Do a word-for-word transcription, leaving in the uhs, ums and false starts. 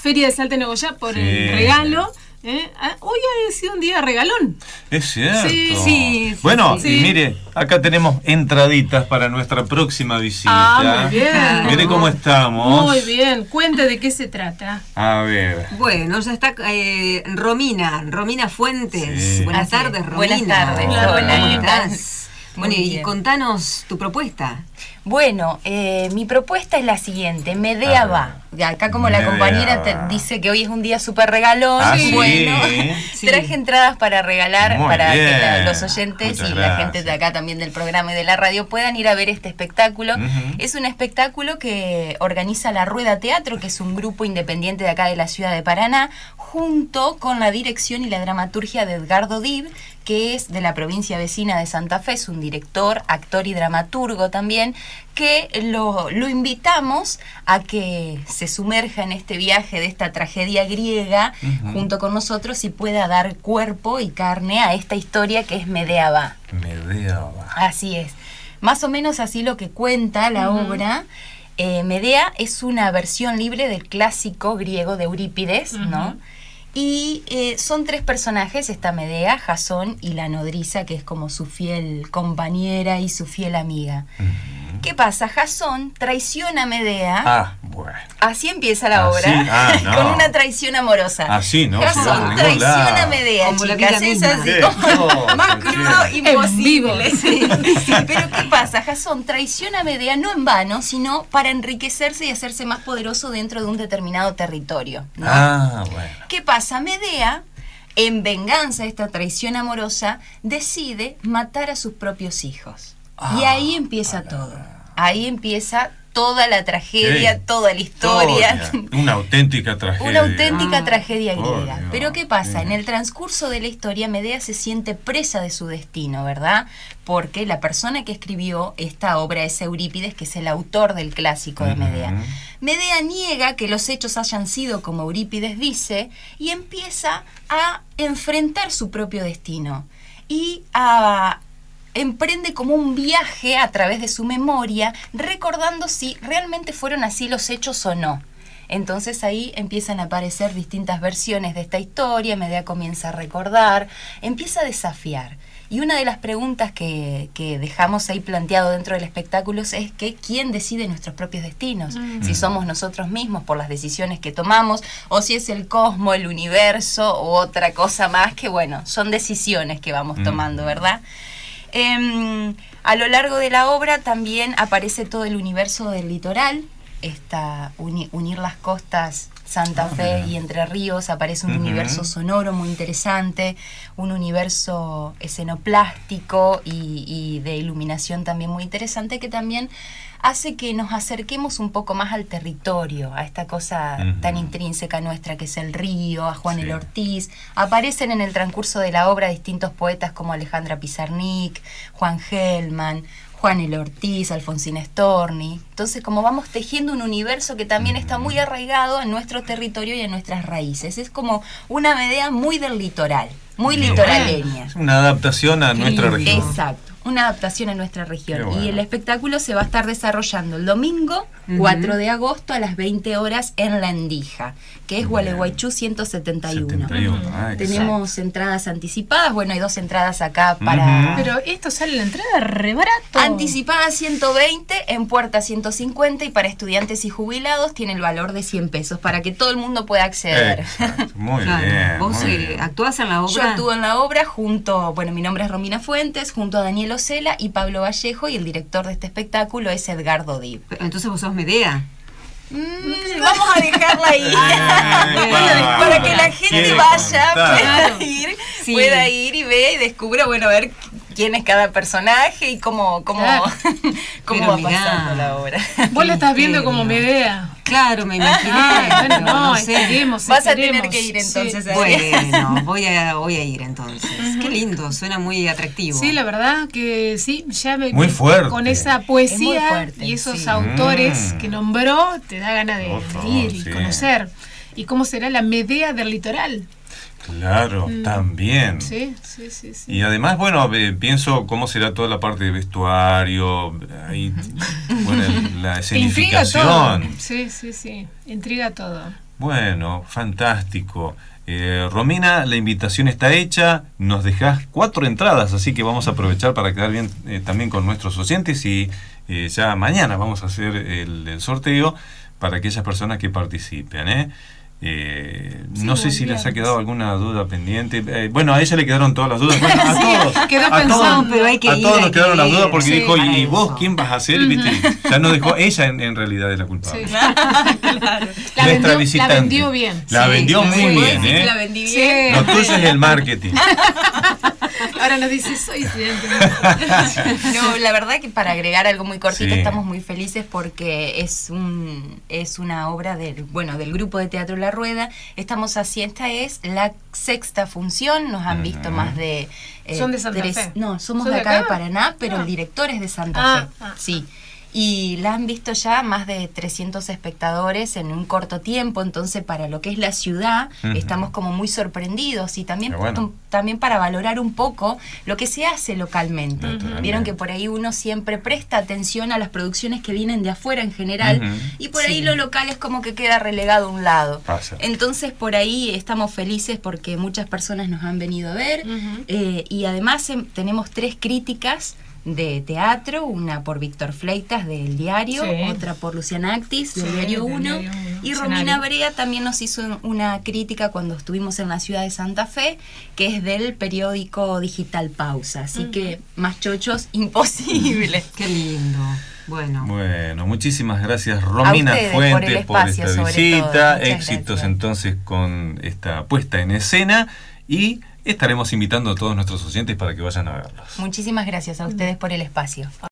Feria de Salta y Nogoyá por Sí. el regalo. ¿Eh? Ah, hoy ha sido un día regalón. Es cierto. Sí, sí, Bueno, sí. y mire, acá tenemos entraditas para nuestra próxima visita. Ah, muy bien. Mire cómo estamos. Muy bien. Cuente de qué se trata. A ver. Bueno, ya está eh, Romina, Romina Fuentes. Sí. Buenas Así es. tardes, Romina. Buenas tardes. Hola, Hola, ¿Cómo ¿qué tal? estás? Muy Bueno, y bien. contanos tu propuesta. Bueno, eh, mi propuesta es la siguiente, Medea A va. De acá como la Medea compañera te va. dice que hoy es un día súper regalón, Ah, ¿sí? bueno, Sí. traje entradas para regalar Muy para que bien. la- los oyentes Muchas y la gracias. gente de acá también del programa y de la radio puedan ir a ver este espectáculo. Ujú. Es un espectáculo que organiza La Rueda Teatro, que es un grupo independiente de acá de la ciudad de Paraná, junto con la dirección y la dramaturgia de Edgardo Dib, que es de la provincia vecina de Santa Fe, es un director, actor y dramaturgo también, que lo, lo invitamos a que se sumerja en este viaje de esta tragedia griega Ujú. junto con nosotros y pueda dar cuerpo y carne a esta historia que es Medea va. Medea va. Así es. Más o menos así lo que cuenta la Ujú. obra. Eh, Medea es una versión libre del clásico griego de Eurípides, ¿no? Ujú. Y eh, son tres personajes, está Medea, Jasón y la nodriza, que es como su fiel compañera y su fiel amiga. Ujú. ¿Qué pasa? Jasón traiciona a Medea. Ah, bueno. Así empieza la Así, obra, ah, no. con una traición amorosa. Así, ¿no? Jasón Sí, por ningún traiciona lado. a Medea, Como la chicas, vida es misma. así Qué como cosa, más che. crudo imposible. En vivo. Sí, sí. Pero ¿qué pasa? Jasón traiciona a Medea no en vano, sino para enriquecerse y hacerse más poderoso dentro de un determinado territorio, ¿no? Ah, bueno. ¿Qué pasa? Medea, en venganza de esta traición amorosa, decide matar a sus propios hijos. Y Ah, ahí empieza todo. Ahí empieza toda la tragedia, Qué toda la historia. Historia. Una auténtica tragedia. Una auténtica Ah, tragedia por griega. Dios. Pero ¿qué pasa? Sí. En el transcurso de la historia, Medea se siente presa de su destino, ¿verdad? Porque la persona que escribió esta obra es Eurípides, que es el autor del clásico de Medea. Ujú. Medea niega que los hechos hayan sido como Eurípides dice y empieza a enfrentar su propio destino y a emprende como un viaje a través de su memoria, recordando si realmente fueron así los hechos o no. Entonces ahí empiezan a aparecer distintas versiones de esta historia, Medea comienza a recordar, empieza a desafiar. Y una de las preguntas que, que dejamos ahí planteado dentro del espectáculo es que ¿quién decide nuestros propios destinos? Mm. Si somos nosotros mismos por las decisiones que tomamos, o si es el cosmos, el universo, o otra cosa más que, bueno, son decisiones que vamos Mm. tomando, ¿verdad? Eh, a lo largo de la obra también aparece todo el universo del litoral, esta, uni- unir las costas Santa Ah, Fe mira. y Entre Ríos, aparece un Ujú. universo sonoro muy interesante, un universo escenoplástico y, y de iluminación también muy interesante que también hace que nos acerquemos un poco más al territorio, a esta cosa Ujú. tan intrínseca nuestra que es el río, a Juan Sí. el Ortiz. Aparecen en el transcurso de la obra distintos poetas como Alejandra Pizarnik, Juan Gelman, Juan el Ortiz, Alfonsina Storni. Entonces, como vamos tejiendo un universo que también está muy arraigado en nuestro territorio y en nuestras raíces. Es como una Medea muy del litoral, muy Bien. litoraleña. Es una adaptación a nuestra lindo. región. Exacto, una adaptación a nuestra región. Qué bueno. Y el espectáculo se va a estar desarrollando el domingo Ujú. cuatro de agosto a las veinte horas en La Endija, que es Bien. Gualeguaychú ciento setenta y uno. setenta y uno. Ah, exacto. Tenemos entradas anticipadas, bueno, hay dos entradas acá para... Ujú. Pero esto sale la entrada re barato. Anticipada ciento veinte, en puerta ciento cincuenta y para estudiantes y jubilados tiene el valor de cien pesos para que todo el mundo pueda acceder. Exacto. Muy Claro. bien. ¿Vos muy eh, bien. actuás en la obra? Yo actúo en la obra junto, bueno, mi nombre es Romina Fuentes, junto a Daniel Ocela y Pablo Vallejo, y el director de este espectáculo es Edgardo Dib. Entonces vos sos Medea. Mm, vamos a dejarla ahí. Ah, para, para que la quiere gente vaya, contar. pueda ir, Sí. pueda ir y vea y descubra, bueno, a ver quién es cada personaje y cómo, cómo, Claro. cómo Pero va mirá. pasando la obra. Vos la estás viendo misterio. como Medea. Claro, me imaginé. Ah, bueno, pero no, sé. esperemos, Vas a esperemos. tener que ir entonces. Sí. a- Bueno, voy a, voy a ir entonces. Qué lindo, suena muy atractivo. Sí, la verdad que sí, ya me, Muy fuerte. con esa Es muy poesía fuerte, y esos sí. autores Mm. que nombró, te da ganas de, Por de favor, ir y sí. conocer. ¿Y cómo será la Medea del litoral? Claro, Mm. también. Sí, sí, sí, sí. Y además, bueno, eh, pienso cómo será toda la parte de vestuario, ahí, bueno, la Te intriga todo. escenificación. Sí, sí, sí. Intriga todo. Bueno, fantástico. Eh, Romina, la invitación está hecha, nos dejás cuatro entradas, así que vamos a aprovechar para quedar bien eh, también con nuestros oyentes y eh, ya mañana vamos a hacer el, el sorteo para aquellas personas que participen, ¿eh? Eh, Sí, no sé muy si bien. les ha quedado alguna duda pendiente. Eh, bueno, a ella le quedaron todas las dudas. Bueno, a Sí, todos. quedó a pensando, todos, pero hay que a ir, todos hay nos que quedaron las ir. dudas porque Sí, dijo, para ¿y vos eso. quién vas a ser? ¿Viste? Ya nos dejó, ella en, en realidad es la culpable. Sí. Claro. La Nuestra vendió, la visitante. vendió bien. La Sí, vendió sí, muy sí, bien, ¿Puedo decir ¿eh? que la vendí Sí. bien? Lo tuyo es el marketing. Ahora nos dice, soy estudiante. No, la verdad que para agregar algo muy cortito, Sí. estamos muy felices porque es un es una obra del bueno del grupo de Teatro La Rueda. Estamos así, esta es la sexta función, nos han visto Ujú. más de eh, ¿Son de Santa Fe? No, somos ¿Son de de acá de acá? Paraná, pero Ah. el director es de Santa Ah, Fe. ah. Sí. Y la han visto ya más de trescientos espectadores en un corto tiempo, entonces para lo que es la ciudad Ujú. estamos como muy sorprendidos y también, Qué bueno. también para valorar un poco lo que se hace localmente. Naturalmente. Vieron que por ahí uno siempre presta atención a las producciones que vienen de afuera en general, Ujú. y por ahí Sí. lo local es como que queda relegado a un lado. Pasa. Entonces por ahí estamos felices porque muchas personas nos han venido a ver, Ujú. eh, y además em, tenemos tres críticas de teatro, una por Víctor Fleitas del Diario, Sí. otra por Luciana Actis del Sí, Diario del uno, Diario Uno, y escenario. Romina Brea también nos hizo una crítica cuando estuvimos en la ciudad de Santa Fe, que es del periódico digital Pausa, así que más chochos imposible. Qué lindo. Bueno. Bueno, muchísimas gracias Romina ustedes por el Fuentes por, espacio, esta sobre visita, todo. Muchas éxitos gracias. entonces con esta puesta en escena y estaremos invitando a todos nuestros oyentes para que vayan a verlos. Muchísimas gracias a ustedes por el espacio.